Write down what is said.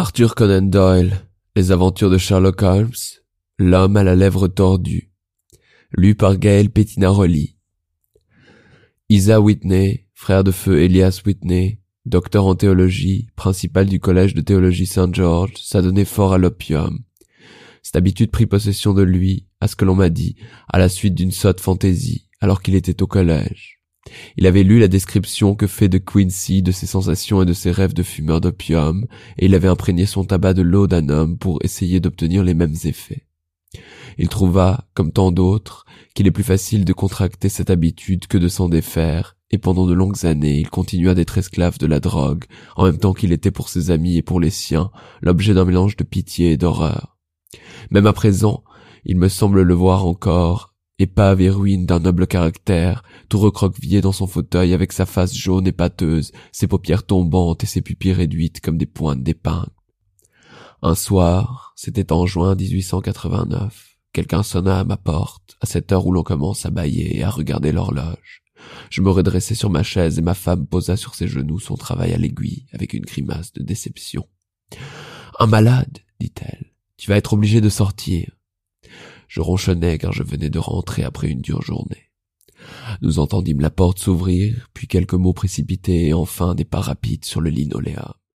Arthur Conan Doyle, Les aventures de Sherlock Holmes, L'homme à la lèvre tordue, lu par Gaël Pettinaroli. Isa Whitney, frère de feu Elias Whitney, docteur en théologie, principal du collège de théologie Saint George, s'adonnait fort à l'opium. Cette habitude prit possession de lui, à ce que l'on m'a dit, à la suite d'une sotte fantaisie, alors qu'il était au collège. Il avait lu la description que fait de Quincy de ses sensations et de ses rêves de fumeur d'opium, et il avait imprégné son tabac de laudanum pour essayer d'obtenir les mêmes effets. Il trouva, comme tant d'autres, qu'il est plus facile de contracter cette habitude que de s'en défaire, et pendant de longues années, il continua d'être esclave de la drogue, en même temps qu'il était pour ses amis et pour les siens, l'objet d'un mélange de pitié et d'horreur. Même à présent, il me semble le voir encore, épave et ruine d'un noble caractère, tout recroquevillé dans son fauteuil avec sa face jaune et pâteuse, ses paupières tombantes et ses pupilles réduites comme des pointes d'épingle. Un soir, c'était en juin 1889, quelqu'un sonna à ma porte, à cette heure où l'on commence à bâiller et à regarder l'horloge. Je me redressai sur ma chaise et ma femme posa sur ses genoux son travail à l'aiguille avec une grimace de déception. « Un malade, dit-elle, tu vas être obligé de sortir. » Je ronchonnais car je venais de rentrer après une dure journée. Nous entendîmes la porte s'ouvrir, puis quelques mots précipités et enfin des pas rapides sur le linoléum.